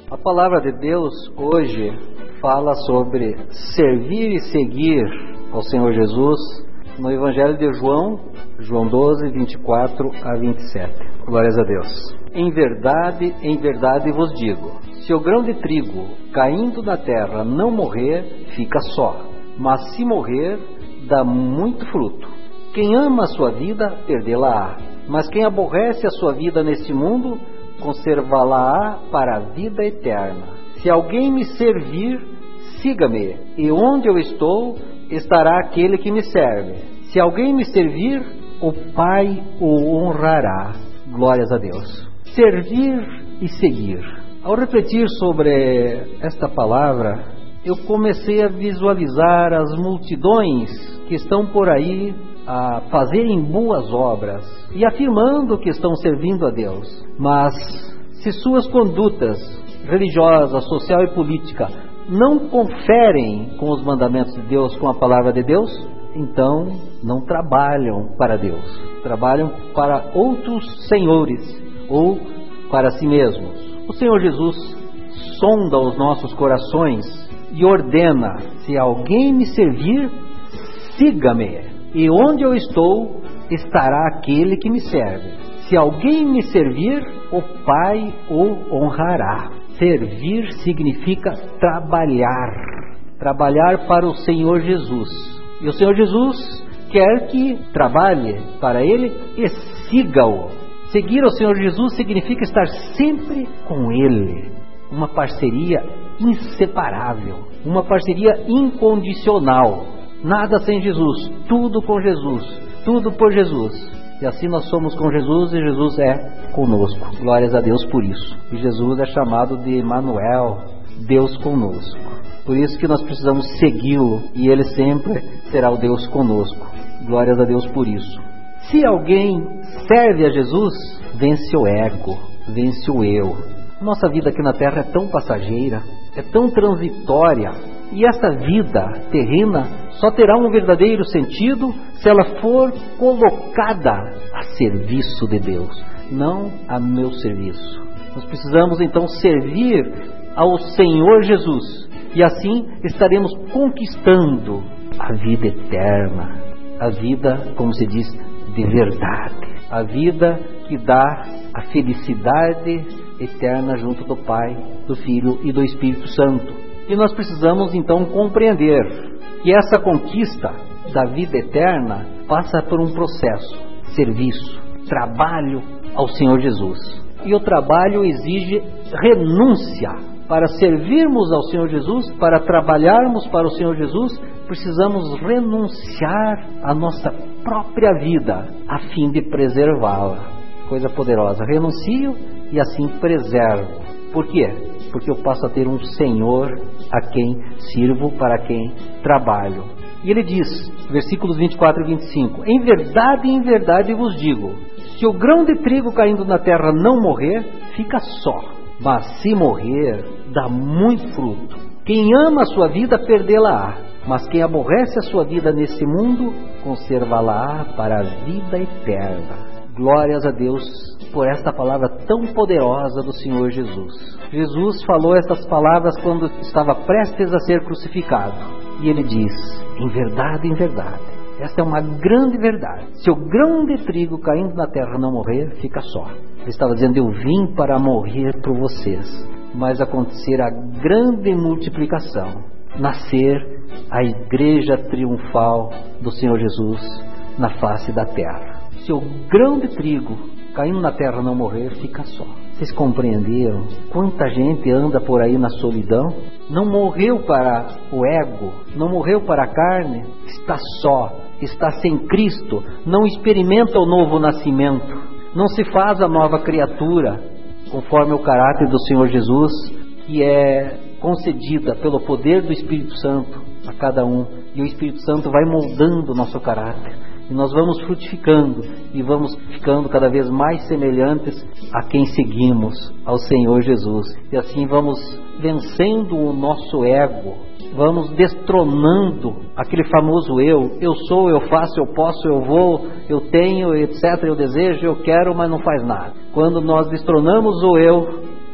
A palavra de Deus hoje fala sobre servir e seguir ao Senhor Jesus no Evangelho de João 12, 24 a 27. Glórias a Deus. Em verdade vos digo, se o grão de trigo caindo na terra não morrer, fica só, mas se morrer, dá muito fruto. Quem ama a sua vida, perdê-la-á, mas quem aborrece a sua vida neste mundo, conservá-la-á para a vida eterna. Se alguém me servir, siga-me, e onde eu estou, estará aquele que me serve. Se alguém me servir, o Pai o honrará. Glórias a Deus. Servir e seguir. Ao refletir sobre esta palavra, eu comecei a visualizar as multidões que estão por aí a fazerem boas obras e afirmando que estão servindo a Deus. Mas se suas condutas religiosas, social e política não conferem com os mandamentos de Deus, com a palavra de Deus, então não trabalham para Deus, trabalham para outros senhores ou para si mesmos. O Senhor Jesus sonda os nossos corações e ordena: se alguém me servir, siga-me, e onde eu estou, estará aquele que me serve. Se alguém me servir, o Pai o honrará. Servir significa trabalhar para o Senhor Jesus. E o Senhor Jesus quer que trabalhe para Ele e siga-o. Seguir ao Senhor Jesus significa estar sempre com Ele. Uma parceria inseparável, uma parceria incondicional. Nada sem Jesus, tudo com Jesus, tudo por Jesus. E assim nós somos com Jesus e Jesus é conosco. Glórias a Deus por isso. E Jesus é chamado de Emmanuel, Deus conosco. Por isso que nós precisamos segui-lo e Ele sempre será o Deus conosco. Glórias a Deus por isso. Se alguém serve a Jesus, vence o ego, vence o eu. Nossa vida aqui na terra é tão passageira, é tão transitória, e essa vida terrena só terá um verdadeiro sentido se ela for colocada a serviço de Deus, não a meu serviço. Nós precisamos então servir ao Senhor Jesus, e assim estaremos conquistando a vida eterna, a vida, como se diz, de verdade, a vida que dá a felicidade eterna junto do Pai, do Filho e do Espírito Santo. E nós precisamos então compreender que essa conquista da vida eterna passa por um processo, serviço, trabalho ao Senhor Jesus. E o trabalho exige renúncia. Para servirmos ao Senhor Jesus, para trabalharmos para o Senhor Jesus, precisamos renunciar à nossa própria vida, a fim de preservá-la. Coisa poderosa. Renuncio e assim preservo. Por quê? Porque eu passo a ter um Senhor a quem sirvo, para quem trabalho. E ele diz, versículos 24 e 25: em verdade vos digo, se o grão de trigo caindo na terra não morrer, fica só, mas se morrer, dá muito fruto. Quem ama a sua vida, perdê-la-á, mas quem aborrece a sua vida nesse mundo, conservá-la-á para a vida eterna. Glórias a Deus por esta palavra tão poderosa do Senhor Jesus. Jesus falou estas palavras quando estava prestes a ser crucificado. E ele diz, em verdade, esta é uma grande verdade. Se o grão de trigo caindo na terra não morrer, fica só. Ele estava dizendo, eu vim para morrer por vocês, mas acontecer a grande multiplicação, nascer a igreja triunfal do Senhor Jesus na face da terra. Se o grão de trigo caindo na terra não morrer, fica só. Vocês compreenderam quanta gente anda por aí na solidão? Não morreu para o ego, não morreu para a carne, está só, está sem Cristo, não experimenta o novo nascimento, não se faz a nova criatura, conforme o caráter do Senhor Jesus, que é concedida pelo poder do Espírito Santo a cada um. E o Espírito Santo vai moldando o nosso caráter. E nós vamos frutificando e vamos ficando cada vez mais semelhantes a quem seguimos, ao Senhor Jesus. E assim vamos vencendo o nosso ego, vamos destronando aquele famoso eu sou, eu faço, eu posso, eu vou, eu tenho, etc, eu desejo, eu quero, mas não faz nada. Quando nós destronamos o eu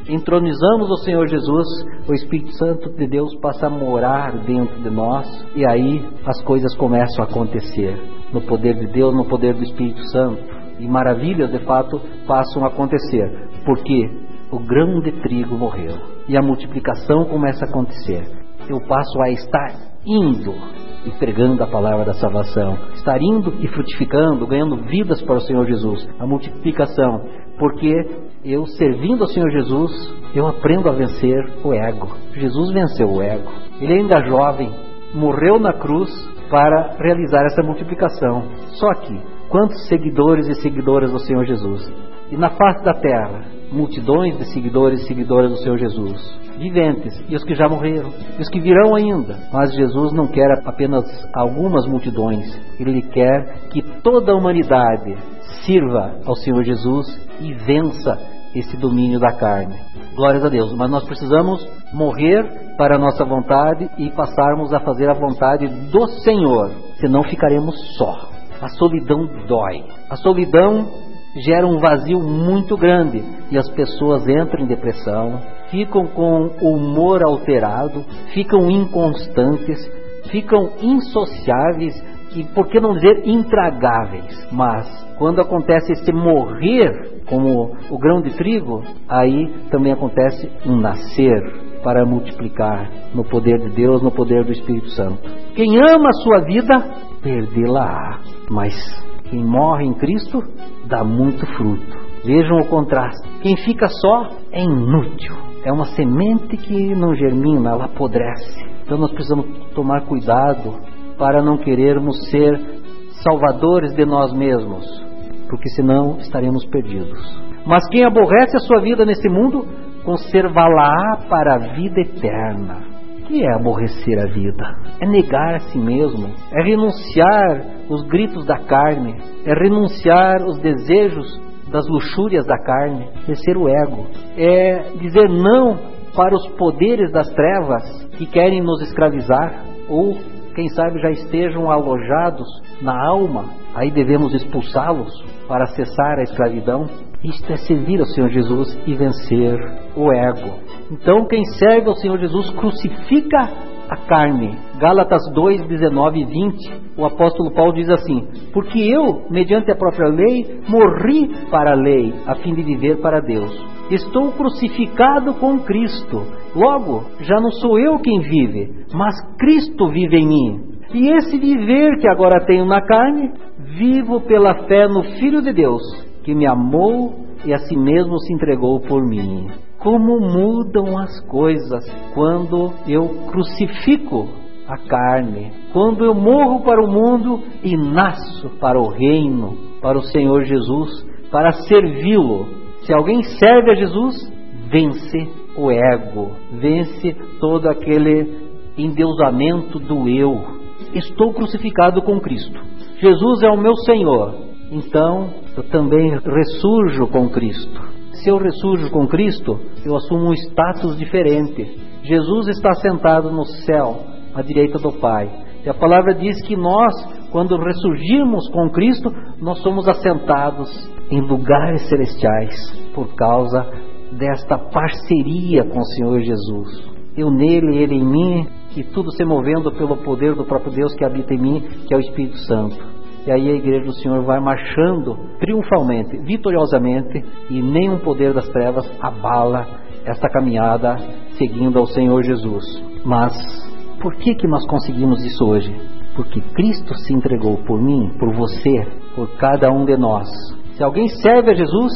entronizamos o Senhor Jesus, o Espírito Santo de Deus passa a morar dentro de nós, e aí as coisas começam a acontecer, no poder de Deus, no poder do Espírito Santo, e maravilhas de fato passam a acontecer, porque o grão de trigo morreu, e a multiplicação começa a acontecer. Eu passo a estar indo e pregando a palavra da salvação, estar indo e frutificando, ganhando vidas para o Senhor Jesus, a multiplicação, porque eu servindo ao Senhor Jesus, eu aprendo a vencer o ego. Jesus venceu o ego, ele ainda jovem, morreu na cruz para realizar essa multiplicação. Só que, quantos seguidores e seguidoras do Senhor Jesus? E na face da terra, multidões de seguidores e seguidoras do Senhor Jesus, viventes, e os que já morreram, e os que virão ainda. Mas Jesus não quer apenas algumas multidões, Ele quer que toda a humanidade sirva ao Senhor Jesus e vença esse domínio da carne. Glórias a Deus. Mas nós precisamos morrer para a nossa vontade e passarmos a fazer a vontade do Senhor, senão ficaremos só. A solidão dói. A solidão gera um vazio muito grande e as pessoas entram em depressão, ficam com o humor alterado, ficam inconstantes, ficam insociáveis e, por que não dizer, intragáveis. Mas quando acontece esse morrer como o grão de trigo, aí também acontece um nascer para multiplicar no poder de Deus, no poder do Espírito Santo. Quem ama a sua vida, perdê-la-á, mas quem morre em Cristo dá muito fruto. Vejam o contraste. Quem fica só é inútil. É uma semente que não germina, ela apodrece. Então nós precisamos tomar cuidado para não querermos ser salvadores de nós mesmos, porque senão estaremos perdidos. Mas quem aborrece a sua vida nesse mundo, conservá-la para a vida eterna. O que é aborrecer a vida? É negar a si mesmo, é renunciar os gritos da carne, é renunciar os desejos das luxúrias da carne, vencer o ego, é dizer não para os poderes das trevas que querem nos escravizar, ou quem sabe já estejam alojados na alma, aí devemos expulsá-los para cessar a escravidão. Isto é servir ao Senhor Jesus e vencer o ego. Então quem serve ao Senhor Jesus crucifica a carne. Gálatas 2, 19 e 20, o apóstolo Paulo diz assim: porque eu, mediante a própria lei, morri para a lei, a fim de viver para Deus. Estou crucificado com Cristo. Logo, já não sou eu quem vive, mas Cristo vive em mim. E esse viver que agora tenho na carne, vivo pela fé no Filho de Deus, que me amou e a si mesmo se entregou por mim. Como mudam as coisas quando eu crucifico a carne, quando eu morro para o mundo e nasço para o reino, para o Senhor Jesus, para servi-lo. Se alguém serve a Jesus, vence o ego, vence todo aquele endeusamento do eu. Estou crucificado com Cristo. Jesus é o meu Senhor. Então, eu também ressurjo com Cristo. Se eu ressurjo com Cristo, eu assumo um status diferente. Jesus está sentado no céu, à direita do Pai. E a palavra diz que nós, quando ressurgirmos com Cristo, nós somos assentados em lugares celestiais, por causa desta parceria com o Senhor Jesus. Eu nele, ele em mim, e tudo se movendo pelo poder do próprio Deus que habita em mim, que é o Espírito Santo. E aí a igreja do Senhor vai marchando triunfalmente, vitoriosamente, e nenhum poder das trevas abala esta caminhada seguindo ao Senhor Jesus. Mas por que nós conseguimos isso hoje? Porque Cristo se entregou por mim, por você, por cada um de nós. Se alguém serve a Jesus,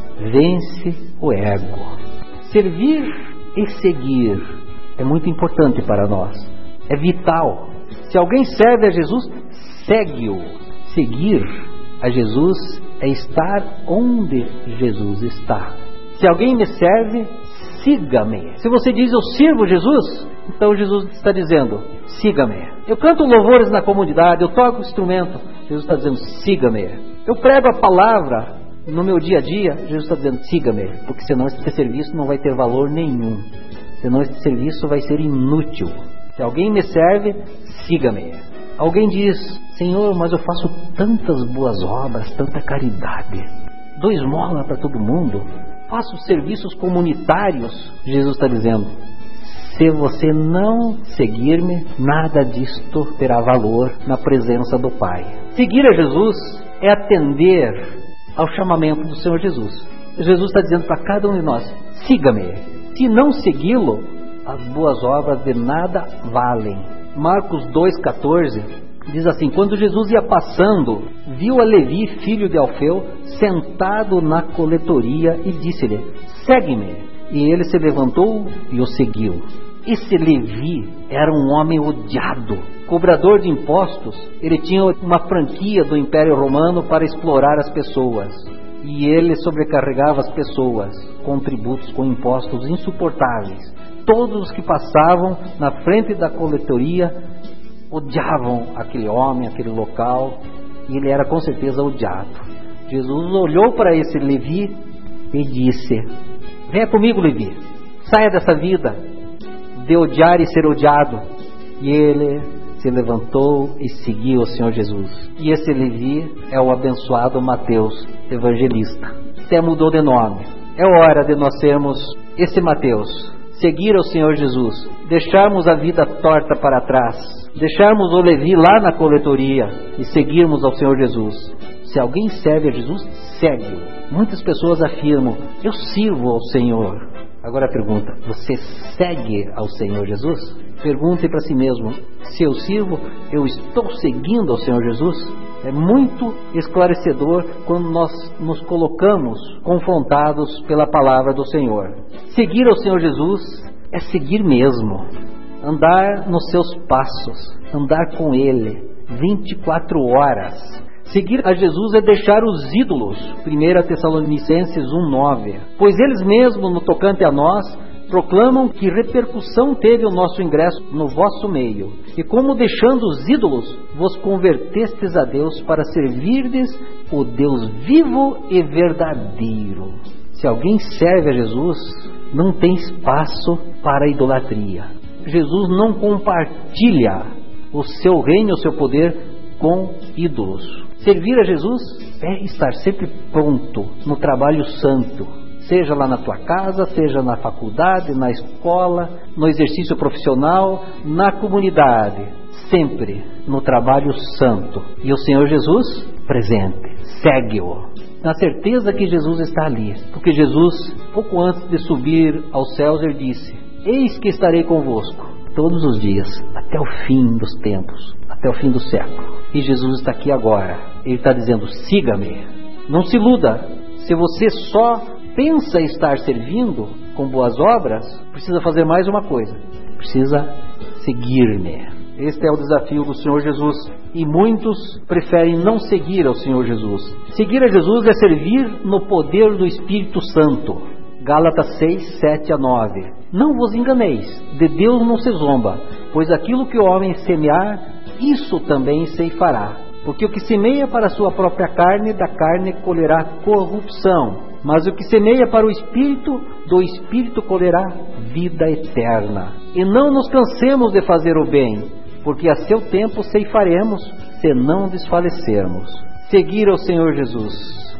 vence o ego. Servir e seguir é muito importante para nós, é vital. Se alguém serve a Jesus, segue-o. Seguir a Jesus é estar onde Jesus está. Se alguém me serve, siga-me. Se você diz eu sirvo Jesus, então Jesus está dizendo, siga-me. Eu canto louvores na comunidade, eu toco instrumento, Jesus está dizendo, siga-me. Eu prego a palavra no meu dia a dia, Jesus está dizendo, siga-me, porque senão esse serviço não vai ter valor nenhum. Senão esse serviço vai ser inútil. Se alguém me serve, siga-me. Alguém diz, Senhor, mas eu faço tantas boas obras, tanta caridade, dou esmola para todo mundo, faça os serviços comunitários. Jesus está dizendo: se você não seguir-me, nada disto terá valor na presença do Pai. Seguir a Jesus é atender ao chamamento do Senhor Jesus. Jesus está dizendo para cada um de nós: siga-me. Se não segui-lo, as boas obras de nada valem. Marcos 2,14 diz assim: quando Jesus ia passando, viu a Levi, filho de Alfeu, sentado na coletoria e disse-lhe: segue-me. E ele se levantou e o seguiu. Esse Levi era um homem odiado, cobrador de impostos. Ele tinha uma franquia do Império Romano para explorar as pessoas. E ele sobrecarregava as pessoas com tributos, com impostos insuportáveis. Todos os que passavam na frente da coletoria odiavam aquele homem, aquele local, e ele era com certeza odiado. Jesus olhou para esse Levi e disse: venha comigo, Levi, saia dessa vida de odiar e ser odiado. E ele se levantou e seguiu o Senhor Jesus. E esse Levi é o abençoado Mateus, evangelista. Até mudou de nome. É hora de nós sermos esse Mateus, seguir o Senhor Jesus, deixarmos a vida torta para trás, deixarmos o Levi lá na coletoria e seguirmos ao Senhor Jesus. Se alguém serve a Jesus, segue-o. Muitas pessoas afirmam: eu sirvo ao Senhor. Agora a pergunta: você segue ao Senhor Jesus? Pergunte para si mesmo: se eu sirvo, eu estou seguindo ao Senhor Jesus? É muito esclarecedor quando nós nos colocamos confrontados pela palavra do Senhor. Seguir ao Senhor Jesus é seguir mesmo, andar nos seus passos, andar com Ele 24 horas. Seguir a Jesus é deixar os ídolos. 1 Tessalonicenses 1,9. Pois eles mesmos, no tocante a nós, proclamam que repercussão teve o nosso ingresso no vosso meio, e como deixando os ídolos, vos convertestes a Deus para servirdes o Deus vivo e verdadeiro. Se alguém serve a Jesus, não tem espaço para a idolatria. Jesus não compartilha o seu reino, o seu poder com ídolos. Servir a Jesus é estar sempre pronto no trabalho santo, seja lá na tua casa, seja na faculdade, na escola, no exercício profissional, na comunidade, sempre no trabalho santo. E o Senhor Jesus presente, segue-o, na certeza que Jesus está ali, porque Jesus, pouco antes de subir aos céus, ele disse: eis que estarei convosco todos os dias, até o fim dos tempos, até o fim do século. E Jesus está aqui agora. Ele está dizendo: siga-me. Não se iluda. Se você só pensa estar servindo com boas obras, precisa fazer mais uma coisa: precisa seguir-me. Este é o desafio do Senhor Jesus. E muitos preferem não seguir ao Senhor Jesus. Seguir a Jesus é servir no poder do Espírito Santo. Gálatas 6, 7 a 9. Não vos enganeis, de Deus não se zomba, pois aquilo que o homem semear, isso também ceifará. Porque o que semeia para a sua própria carne, da carne colherá corrupção. Mas o que semeia para o Espírito, do Espírito colherá vida eterna. E não nos cansemos de fazer o bem, porque a seu tempo ceifaremos, se não desfalecermos. Seguir ao Senhor Jesus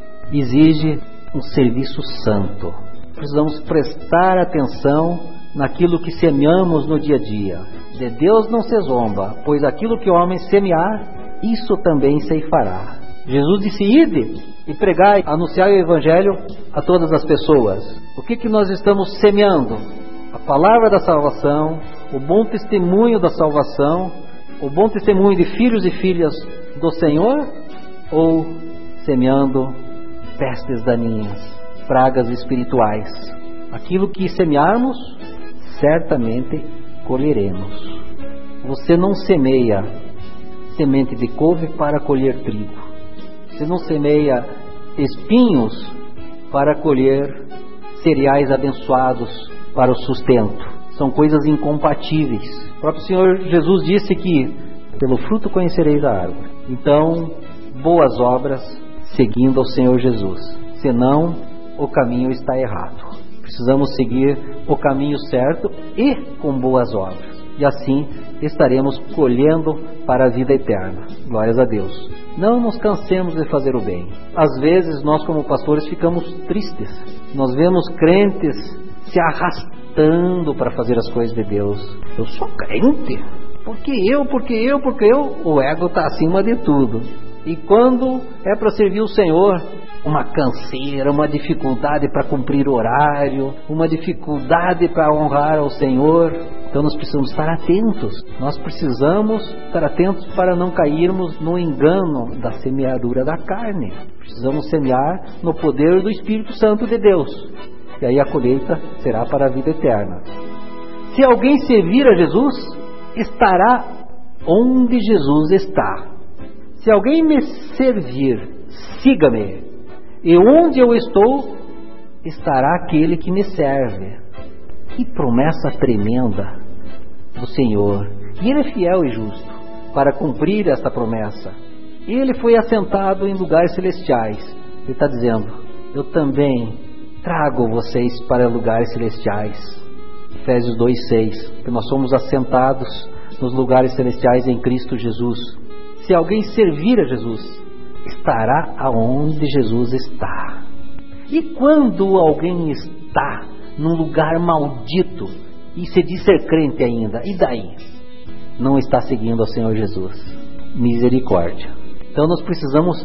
exige um serviço santo. Precisamos prestar atenção naquilo que semeamos no dia a dia. De Deus não se zomba, pois aquilo que o homem semear, isso também ceifará. Jesus disse: ide e pregai, anunciai o Evangelho a todas as pessoas. O que nós estamos semeando? A palavra da salvação, o bom testemunho da salvação, o bom testemunho de filhos e filhas do Senhor, ou semeando pestes daninhas, pragas espirituais? Aquilo que semearmos, certamente colheremos. Você não semeia semente de couve para colher trigo. Você não semeia espinhos para colher cereais abençoados para o sustento. São coisas incompatíveis. O próprio Senhor Jesus disse que pelo fruto conhecereis a árvore. Então, boas obras seguindo ao Senhor Jesus. Senão, o caminho está errado. Precisamos seguir o caminho certo e com boas obras. e assim estaremos colhendo para a vida eterna. Glórias a Deus. Não nos cansemos de fazer o bem. Às vezes nós como pastores ficamos tristes. Nós vemos crentes se arrastando para fazer as coisas de Deus. Eu sou crente. Porque eu. O ego está acima de tudo. E quando é para servir o Senhor, uma canseira, uma dificuldade para cumprir o horário, uma dificuldade para honrar ao Senhor. Então nós precisamos estar atentos. Nós precisamos estar atentos para não cairmos no engano da semeadura da carne. Precisamos semear no poder do Espírito Santo de Deus. E aí a colheita será para a vida eterna. Se alguém servir a Jesus, estará onde Jesus está. Se alguém me servir, siga-me. E onde eu estou, estará aquele que me serve. Que promessa tremenda do Senhor. E Ele é fiel e justo para cumprir esta promessa. Ele foi assentado em lugares celestiais. Ele está dizendo, eu também trago vocês para lugares celestiais. Efésios 2:6, que nós somos assentados nos lugares celestiais em Cristo Jesus. Se alguém servir a Jesus, estará aonde Jesus está. E quando alguém está num lugar maldito e se diz ser crente ainda, e daí? Não está seguindo ao Senhor Jesus. Misericórdia. Então nós precisamos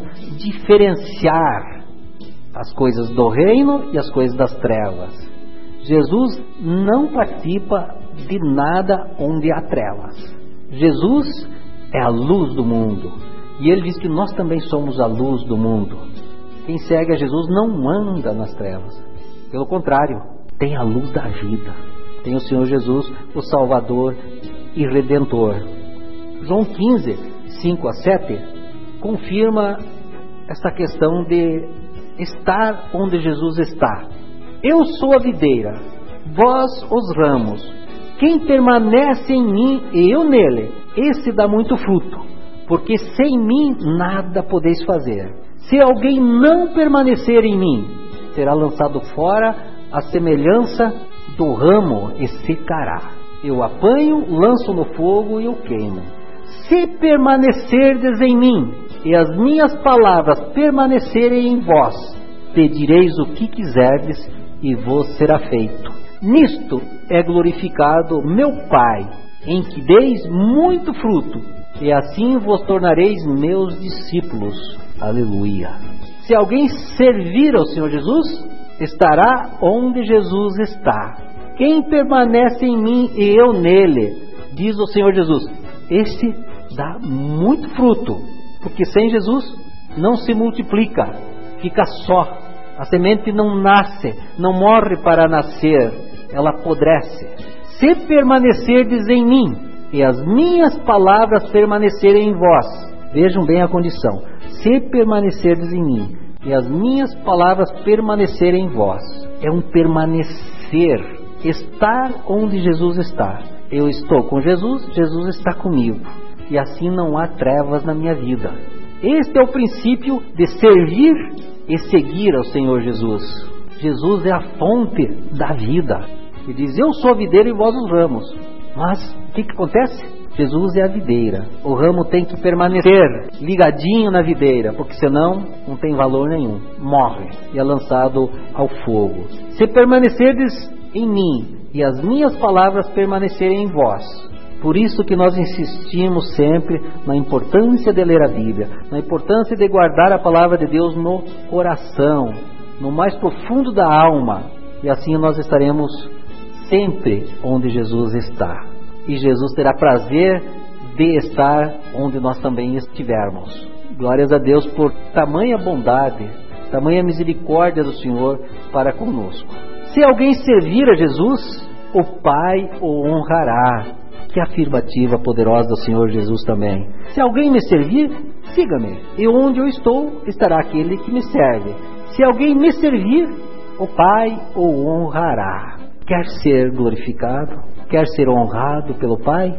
diferenciar as coisas do reino e as coisas das trevas. Jesus não participa de nada onde há trevas. Jesus é a luz do mundo. E Ele diz que nós também somos a luz do mundo. Quem segue a Jesus não anda nas trevas. Pelo contrário, tem a luz da vida. Tem o Senhor Jesus, o Salvador e Redentor. João 15, 5-7, confirma essa questão de estar onde Jesus está. Eu sou a videira, vós os ramos. Quem permanece em mim e eu nele, esse dá muito fruto, porque sem mim nada podeis fazer. Se alguém não permanecer em mim, será lançado fora à semelhança do ramo e secará. Eu apanho, lanço no fogo e o queimo. Se permanecerdes em mim e as minhas palavras permanecerem em vós, pedireis o que quiserdes e vos será feito. Nisto é glorificado meu Pai, em que deis muito fruto, e assim vos tornareis meus discípulos. Aleluia. Se alguém servir ao Senhor Jesus, estará onde Jesus está. Quem permanece em mim e eu nele, diz o Senhor Jesus, este dá muito fruto, porque sem Jesus não se multiplica, fica só. A semente não nasce, não morre para nascer, ela apodrece. Se permanecerdes em mim e as minhas palavras permanecerem em vós, vejam bem a condição, se permanecerdes em mim e as minhas palavras permanecerem em vós, é um permanecer, estar onde Jesus está. Eu estou com Jesus, Jesus está comigo, e assim não há trevas na minha vida. Este é o princípio de servir e seguir ao Senhor Jesus. Jesus é a fonte da vida. Ele diz, eu sou a videira e vós os ramos. Mas o que acontece? Jesus é a videira. O ramo tem que permanecer ligadinho na videira, porque senão não tem valor nenhum. Morre e é lançado ao fogo. Se permanecerdes em mim e as minhas palavras permanecerem em vós. Por isso que nós insistimos sempre na importância de ler a Bíblia, na importância de guardar a palavra de Deus no coração, no mais profundo da alma. E assim nós estaremos sempre onde Jesus está. E Jesus terá prazer de estar onde nós também estivermos. Glórias a Deus por tamanha bondade, tamanha misericórdia do Senhor para conosco. Se alguém servir a Jesus, o Pai o honrará. Que afirmativa poderosa do Senhor Jesus também. Se alguém me servir, siga-me. E onde eu estou, estará aquele que me serve. Se alguém me servir, o Pai o honrará. Quer ser glorificado? Quer ser honrado pelo Pai?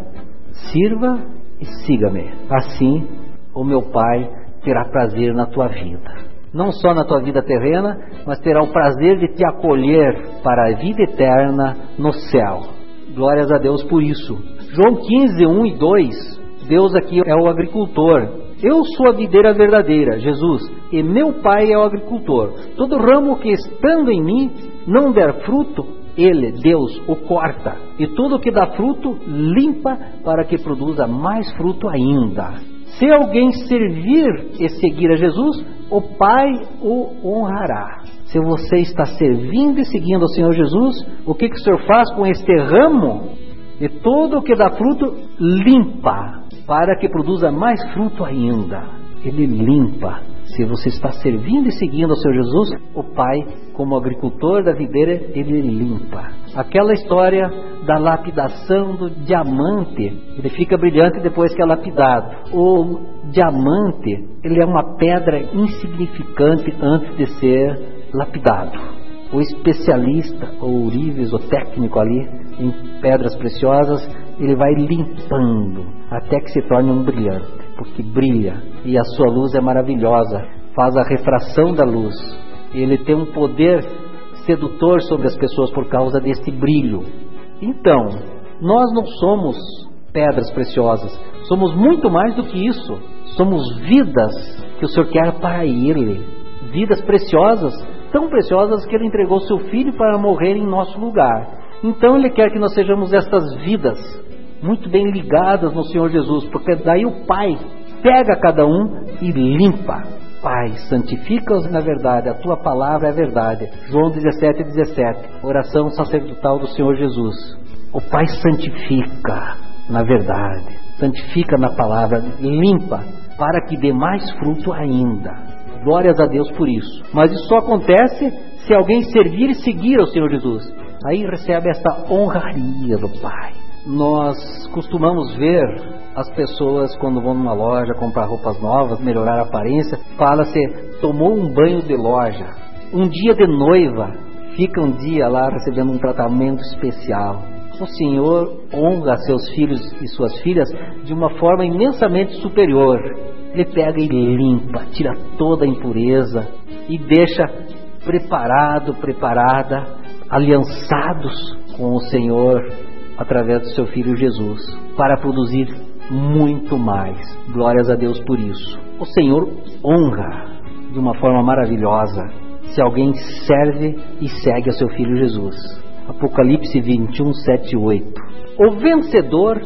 Sirva e siga-me. Assim, o meu Pai terá prazer na tua vida. Não só na tua vida terrena, mas terá o prazer de te acolher para a vida eterna no céu. Glórias a Deus por isso. João 15, 1 e 2, Deus aqui é o agricultor. Eu sou a videira verdadeira, Jesus, e meu Pai é o agricultor. Todo ramo que estando em mim não der fruto, Ele, Deus, o corta. E tudo que dá fruto, limpa para que produza mais fruto ainda. Se alguém servir e seguir a Jesus, o Pai o honrará. Se você está servindo e seguindo o Senhor Jesus, o que o Senhor faz com este ramo? E tudo o que dá fruto, limpa, para que produza mais fruto ainda. Ele limpa. Se você está servindo e seguindo o Senhor Jesus, o Pai, como agricultor da videira, Ele limpa. Aquela história da lapidação do diamante, ele fica brilhante depois que é lapidado. O diamante, ele é uma pedra insignificante antes de ser lapidado. O especialista, o ourives, o técnico ali em pedras preciosas, ele vai limpando até que se torne um brilhante, porque brilha e a sua luz é maravilhosa, faz a refração da luz. Ele tem um poder sedutor sobre as pessoas por causa desse brilho. Então, nós não somos pedras preciosas, somos muito mais do que isso. Somos vidas que o Senhor quer para Ele, vidas preciosas, tão preciosas que Ele entregou seu Filho para morrer em nosso lugar. Então Ele quer que nós sejamos estas vidas muito bem ligadas no Senhor Jesus, porque daí o Pai pega cada um e limpa. Pai, santifica-os na verdade, a Tua palavra é a verdade. João 17:17, oração sacerdotal do Senhor Jesus. O Pai santifica na verdade, santifica na palavra, limpa, para que dê mais fruto ainda. Glórias a Deus por isso. Mas isso só acontece se alguém servir e seguir ao Senhor Jesus. Aí recebe esta honraria do Pai. Nós costumamos ver as pessoas quando vão numa loja comprar roupas novas, melhorar a aparência, fala-se, tomou um banho de loja. Um dia de noiva, fica um dia lá recebendo um tratamento especial. O Senhor honra seus filhos e suas filhas de uma forma imensamente superior. Ele pega e limpa, tira toda a impureza e deixa preparada, aliançados com o Senhor através do seu Filho Jesus, para produzir muito mais. Glórias a Deus por isso. O Senhor honra de uma forma maravilhosa se alguém serve e segue a seu Filho Jesus. Apocalipse 21, 7 e 8. O vencedor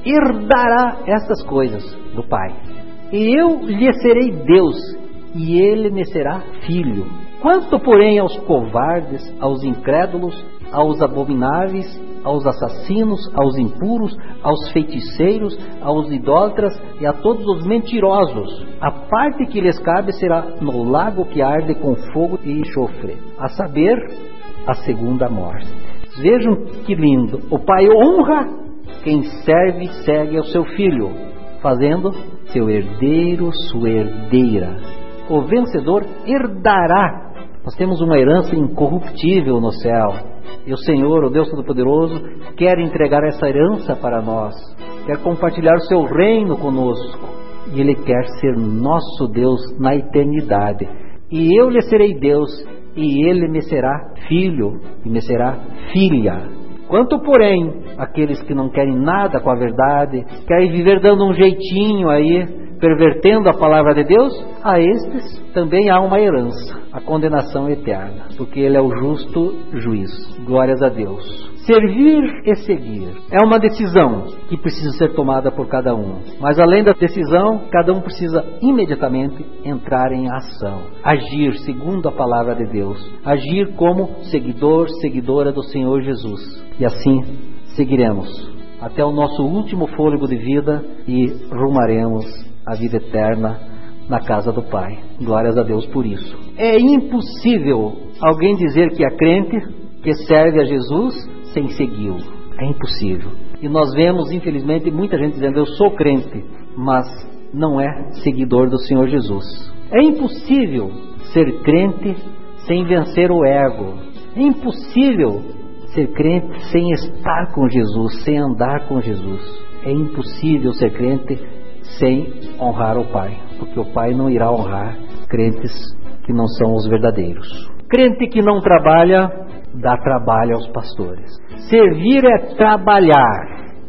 herdará estas coisas do Pai. E eu lhe serei Deus, e ele me será filho. Quanto, porém, aos covardes, aos incrédulos, aos abomináveis, aos assassinos, aos impuros, aos feiticeiros, aos idólatras e a todos os mentirosos, a parte que lhes cabe será no lago que arde com fogo e enxofre, a saber, a segunda morte. Vejam que lindo. O Pai honra quem serve e segue ao seu Filho, fazendo seu herdeiro, sua herdeira. O vencedor herdará. Nós temos uma herança incorruptível no céu. E o Senhor, o Deus Todo-Poderoso, quer entregar essa herança para nós. Quer compartilhar o seu reino conosco. E Ele quer ser nosso Deus na eternidade. E eu lhe serei Deus, e Ele me será filho, e me será filha. Quanto, porém, aqueles que não querem nada com a verdade, querem viver dando um jeitinho aí, pervertendo a palavra de Deus, a estes também há uma herança, a condenação eterna, porque Ele é o justo juiz. Glórias a Deus. Servir e seguir é uma decisão que precisa ser tomada por cada um. Mas além da decisão, cada um precisa imediatamente entrar em ação. Agir segundo a palavra de Deus. Agir como seguidor, seguidora do Senhor Jesus. E assim seguiremos até o nosso último fôlego de vida e rumaremos a vida eterna na casa do Pai. Glórias a Deus por isso. É impossível alguém dizer que é crente, que serve a Jesus, sem segui-lo. É impossível. E nós vemos, infelizmente, muita gente dizendo, eu sou crente, mas não é seguidor do Senhor Jesus. É impossível ser crente sem vencer o ego. É impossível ser crente sem estar com Jesus, sem andar com Jesus. É impossível ser crente sem honrar o Pai, porque o Pai não irá honrar crentes que não são os verdadeiros. Crente que não trabalha, dá trabalho aos pastores. Servir é trabalhar.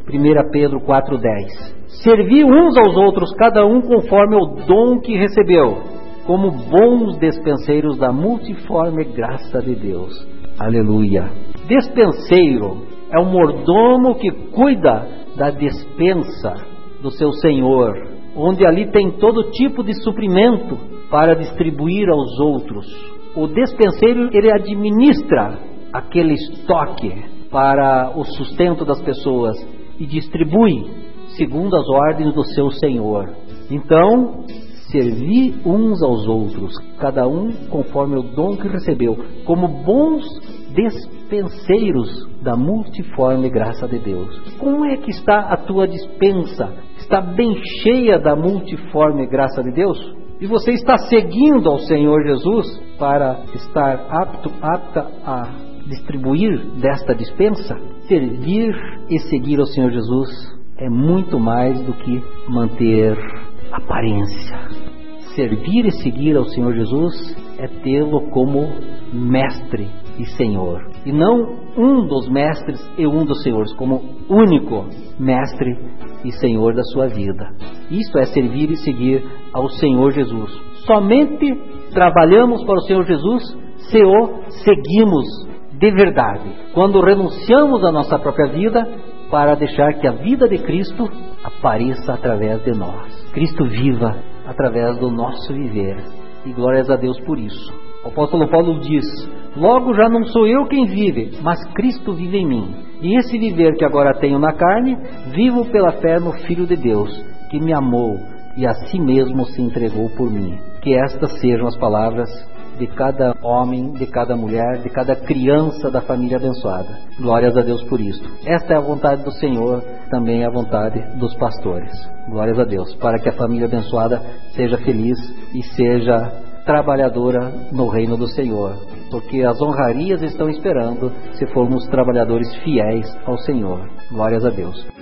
1 Pedro 4,10. Servi uns aos outros, cada um conforme o dom que recebeu, como bons despenseiros da multiforme graça de Deus. Aleluia. Despenseiro é um mordomo que cuida da despensa do seu senhor, onde ali tem todo tipo de suprimento para distribuir aos outros. O despenseiro, ele administra aquele estoque para o sustento das pessoas e distribui segundo as ordens do seu senhor. Então, servi uns aos outros, cada um conforme o dom que recebeu, como bons despenseiros da multiforme graça de Deus. Como é que está a tua despensa? Está bem cheia da multiforme graça de Deus? E você está seguindo ao Senhor Jesus para estar apta a distribuir desta despensa? Servir e seguir ao Senhor Jesus é muito mais do que manter aparência. Servir e seguir ao Senhor Jesus é tê-lo como mestre e Senhor, e não um dos mestres e um dos senhores, como único mestre e Senhor da sua vida. Isto é servir e seguir ao Senhor Jesus. Somente trabalhamos para o Senhor Jesus se o seguimos de verdade, quando renunciamos à nossa própria vida para deixar que a vida de Cristo apareça através de nós. Cristo viva através do nosso viver, e glórias a Deus por isso. O apóstolo Paulo diz: logo já não sou eu quem vive, mas Cristo vive em mim. E esse viver que agora tenho na carne, vivo pela fé no Filho de Deus, que me amou e a si mesmo se entregou por mim. Que estas sejam as palavras de cada homem, de cada mulher, de cada criança da família abençoada. Glórias a Deus por isso. Esta é a vontade do Senhor, também é a vontade dos pastores. Glórias a Deus, para que a família abençoada seja feliz e seja trabalhadora no reino do Senhor, porque as honrarias estão esperando se formos trabalhadores fiéis ao Senhor. Glórias a Deus.